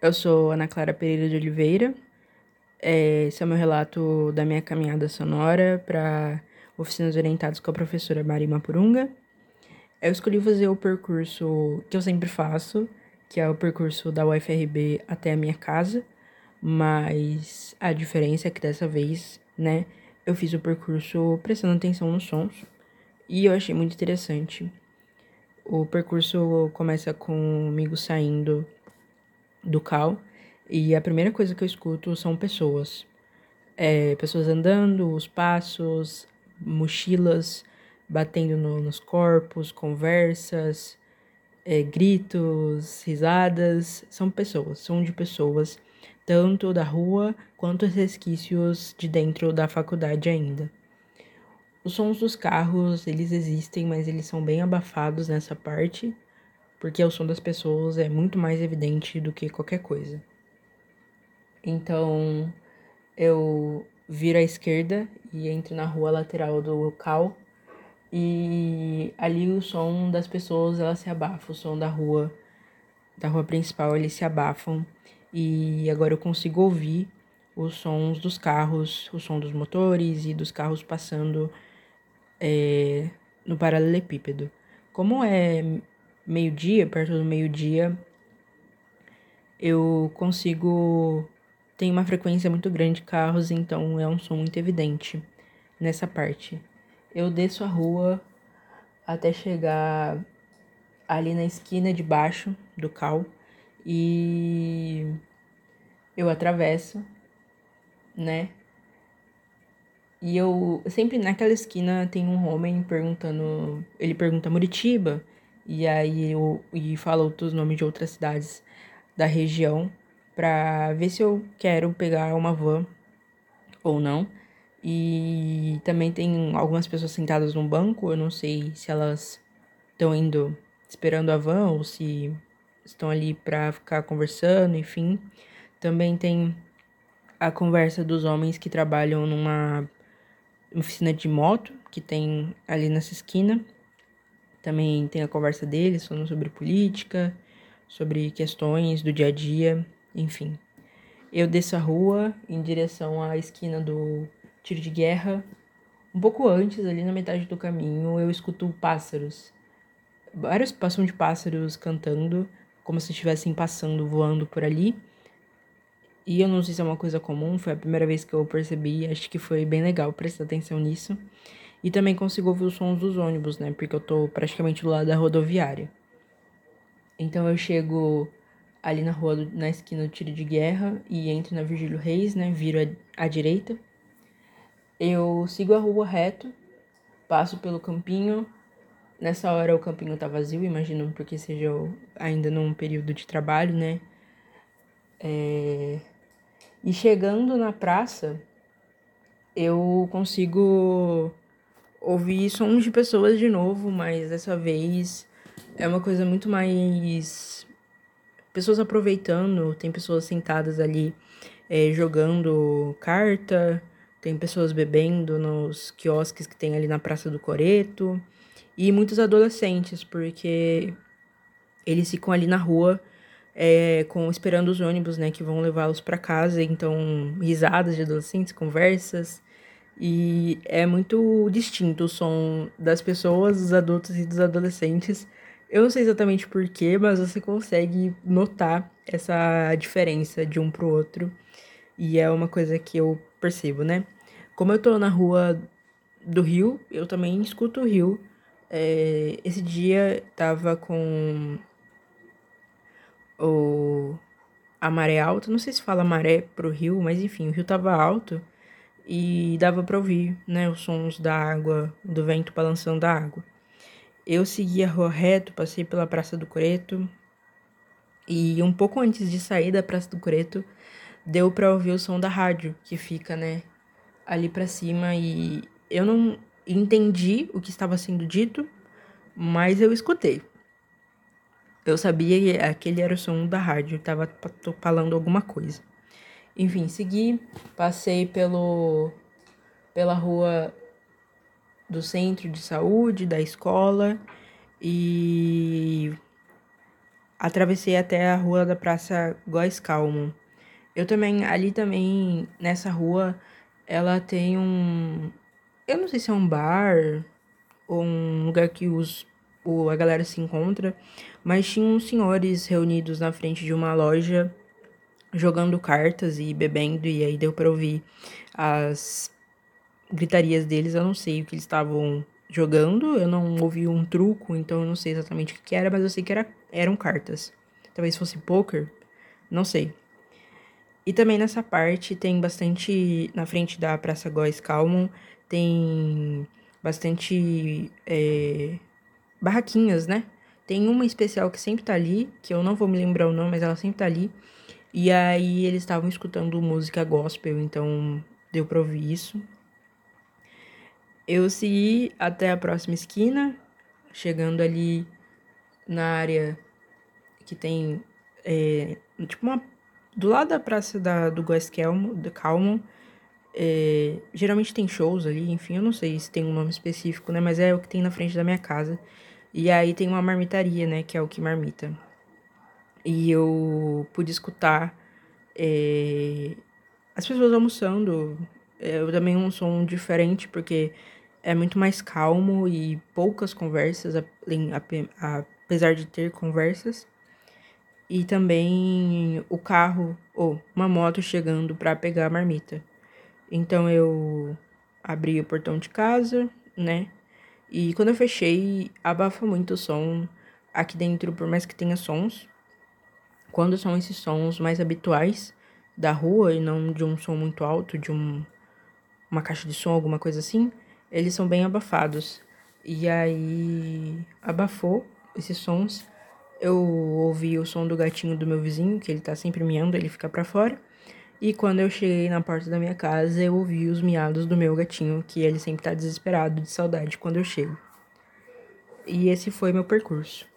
Eu sou Ana Clara Pereira de Oliveira. Esse é o meu relato da minha caminhada sonora para oficinas orientadas com a professora Mari Mapurunga. Eu escolhi fazer o percurso que eu sempre faço, que é o percurso da UFRB até a minha casa, mas a diferença é que dessa vez, né, eu fiz o percurso prestando atenção nos sons e eu achei muito interessante. O percurso começa comigo saindo do CAL e a primeira coisa que eu escuto são pessoas. Pessoas andando, os passos, mochilas batendo nos corpos, conversas, gritos, risadas. São pessoas, som de pessoas, tanto da rua quanto os resquícios de dentro da faculdade ainda. Os sons dos carros, eles existem, mas eles são bem abafados nessa parte, porque o som das pessoas é muito mais evidente do que qualquer coisa. Então, eu viro à esquerda e entro na rua lateral do local. E ali o som das pessoas, ela se abafa. O som da rua principal, eles se abafam. E agora eu consigo ouvir os sons dos carros, o som dos motores e dos carros passando no paralelepípedo. Como é meio-dia, perto do meio-dia, eu consigo... Tem uma frequência muito grande de carros, então é um som muito evidente nessa parte. Eu desço a rua até chegar ali na esquina de baixo do CAL e eu atravesso, né? E eu sempre naquela esquina tem um homem perguntando, ele pergunta Muritiba e fala outros nomes de outras cidades da região pra ver se eu quero pegar uma van ou não. E também tem algumas pessoas sentadas num banco, eu não sei se elas estão indo esperando a van ou se estão ali pra ficar conversando, enfim. Também tem a conversa dos homens que trabalham numa oficina de moto que tem ali nessa esquina. Também tem a conversa deles falando sobre política, sobre questões do dia a dia, enfim. Eu desço a rua em direção à esquina do tiro de guerra. Um pouco antes, ali na metade do caminho, eu escuto pássaros. Vários passam de pássaros cantando, como se estivessem passando, voando por ali. E eu não sei se é uma coisa comum, foi a primeira vez que eu percebi, acho que foi bem legal prestar atenção nisso. E também consigo ouvir os sons dos ônibus, né? Porque eu tô praticamente do lado da rodoviária. Então eu chego ali na rua, na esquina do tiro de guerra e entro na Virgílio Reis, né? Viro à direita. Eu sigo a rua reto, passo pelo campinho. Nessa hora o campinho tá vazio, imagino porque seja ainda num período de trabalho, né? E chegando na praça, eu consigo ouvir sons de pessoas de novo, mas dessa vez é uma coisa muito mais... Pessoas aproveitando, tem pessoas sentadas ali jogando carta, tem pessoas bebendo nos quiosques que tem ali na Praça do Coreto, e muitos adolescentes, porque eles ficam ali na rua esperando os ônibus, né, que vão levá-los para casa. Então, risadas de adolescentes, conversas. E é muito distinto o som das pessoas, dos adultos e dos adolescentes. Eu não sei exatamente porquê, mas você consegue notar essa diferença de um pro outro. E é uma coisa que eu percebo, né? Como eu tô na rua do Rio, eu também escuto o Rio. Esse dia tava com a maré alta, não sei se fala maré pro rio, mas enfim, o rio tava alto e dava pra ouvir, né, os sons da água, do vento balançando a água. Eu segui a rua reto, passei pela Praça do Coreto e um pouco antes de sair da Praça do Coreto, deu pra ouvir o som da rádio que fica, né, ali pra cima, e eu não entendi o que estava sendo dito, mas eu escutei. Eu sabia que aquele era o som da rádio, tava falando alguma coisa. Enfim, segui, passei pela rua do centro de saúde, da escola, e atravessei até a rua da Praça Góes Calmo. Ali também, nessa rua, ela tem eu não sei se é um bar ou um lugar que a galera se encontra, mas tinha uns senhores reunidos na frente de uma loja jogando cartas e bebendo, e aí deu pra ouvir as gritarias deles. Eu não sei o que eles estavam jogando, eu não ouvi um truco, então eu não sei exatamente o que era, mas eu sei que eram cartas. Talvez fosse poker, não sei. E também nessa parte tem bastante, na frente da Praça Góes Calmon, tem bastante barraquinhas, né? Tem uma especial que sempre tá ali, que eu não vou me lembrar o nome, mas ela sempre tá ali. E aí eles estavam escutando música gospel, então deu pra ouvir isso. Eu segui até a próxima esquina, chegando ali na área que tem, tipo do lado da praça do Góes Calmon, geralmente tem shows ali, enfim, eu não sei se tem um nome específico, né, mas é o que tem na frente da minha casa. E aí tem uma marmitaria, né, que é o que marmita. E eu pude escutar as pessoas almoçando. Eu também um som diferente, porque é muito mais calmo e poucas conversas, apesar de ter conversas. E também o carro, ou uma moto chegando para pegar a marmita. Então eu abri o portão de casa, né? E quando eu fechei, abafa muito o som aqui dentro, por mais que tenha sons. Quando são esses sons mais habituais da rua e não de um som muito alto, de uma caixa de som, alguma coisa assim, eles são bem abafados. E aí abafou esses sons. Eu ouvi o som do gatinho do meu vizinho, que ele tá sempre miando, ele fica pra fora. E quando eu cheguei na porta da minha casa, eu ouvi os miados do meu gatinho, que ele sempre tá desesperado de saudade quando eu chego. E esse foi meu percurso.